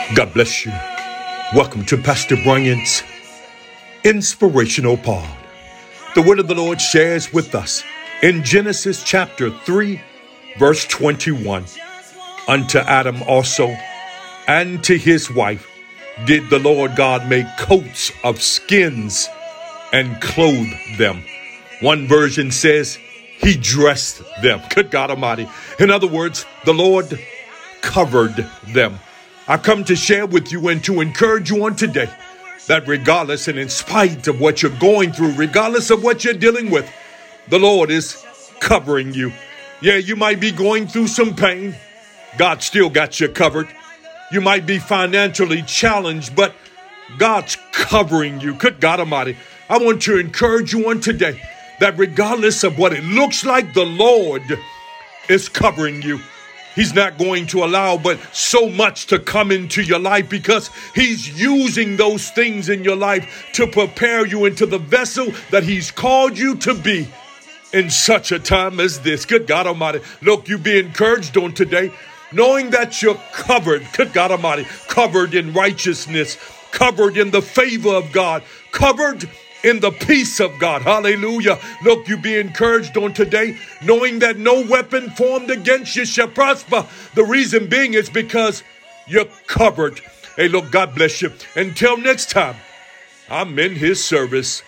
God bless you. Welcome to Pastor Bryant's Inspirational Pod. The word of the Lord shares with us in Genesis chapter 3, verse 21. Unto Adam also and to his wife did the Lord God make coats of skins and clothe them. One version says he dressed them. Good God Almighty. In other words, the Lord covered them. I come to share with you and to encourage you on today that regardless and in spite of what you're going through, regardless of what you're dealing with, the Lord is covering you. Yeah, you might be going through some pain. God still got you covered. You might be financially challenged, but God's covering you. Good God Almighty. I want to encourage you on today that regardless of what it looks like, the Lord is covering you. He's not going to allow but so much to come into your life because he's using those things in your life to prepare you into the vessel that he's called you to be in such a time as this. Good God Almighty. Look, you be encouraged on today, knowing that you're covered. Good God Almighty. Covered in righteousness, covered in the favor of God, covered in the peace of God. Hallelujah. Look, you be encouraged on today, knowing that no weapon formed against you shall prosper. The reason being is because you're covered. Hey, look, God bless you. Until next time, I'm in his service.